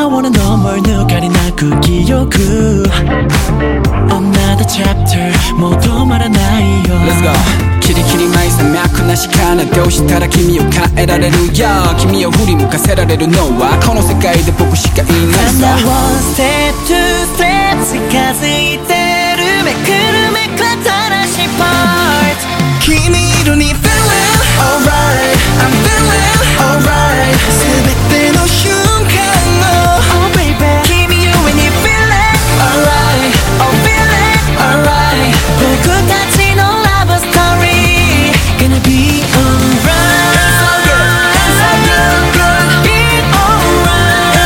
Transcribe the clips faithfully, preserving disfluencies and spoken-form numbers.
I wanna know 뭘抜かりなく記憶 Another chapter もう止まらないよ Let's go キリキリ舞いさ脈なし奏で押したら君を変えられるよ君を振り向かせられるのはこの世界で僕しかいないさ One step two step 近づいてるめくるめく新しい part 君色に feeling alright I'm feeling alright 全ての瞬間を Oh baby 君ゆえに feeling alright Oh feeling alright 僕たちの love story Gonna be alright It's so good Be alright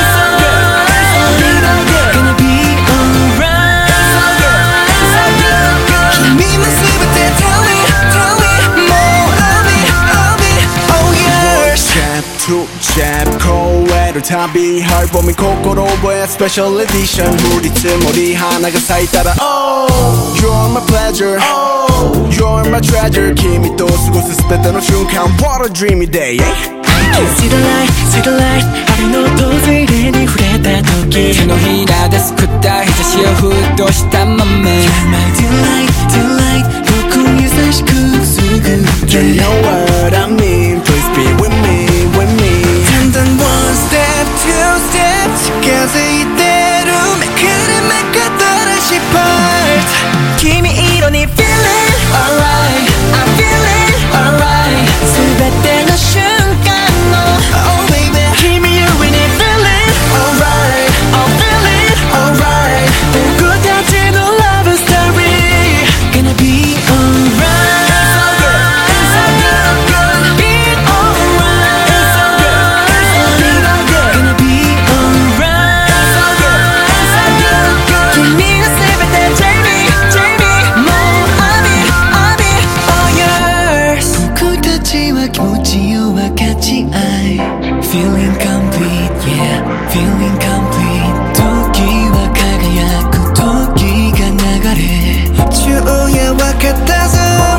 Gonna be alright It's so good君も全て tell me tell me more I'll be I'll be oh yes Step to step 超える旅ハイボミ心覚え Special edition 降り積もり花が咲いたら Oh You're my pleasure Oh You're my treasure 君と過ごす全ての瞬間 What a dreamy day See the light, see the light 春の訪れに触れた時手のひらですくった日差しをふっとしたまま You're my delight, delight 僕に優しくすぐ You know what I mean Please be with me, with me だんだん one step, two step 近づいてるめくるめく新しい part 君色に feeling Alright I'm feeling Alright 全ての瞬間の Oh baby 君ゆえに feeling Alright I'm feeling Alright 僕たちの love story Gonna be alright It's so good Be alright Gonna be alright 君が全て Jamie Jamie もう I'll be I'll be all yours 僕たちは気持ちを分かち合い Feeling complete yeah Feeling complete 時は輝く時が流れ昼夜分かったぞ